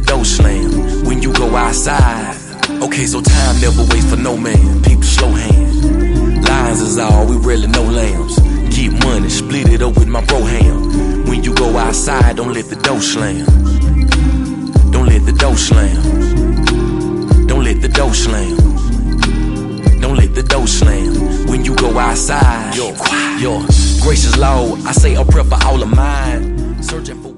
door slam when you go outside. Okay, so time never waits for no man. People slow hand. Lions is all, we really no lambs. Get money, split it up with my bro ham. When you go outside, don't let the door slam. Don't let the door slam. Don't let the door slam. Don't let the door slam. When you go outside, yo, gracious Lord, I say a prayer for all of mine. Searching for